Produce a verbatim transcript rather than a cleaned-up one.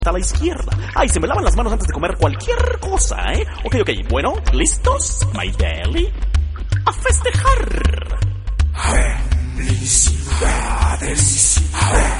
a la izquierda. Ay, se me lavan las manos antes de comer cualquier cosa, ¿eh? Ok, ok, bueno, ¿listos? My belly. A festejar. Felicidades.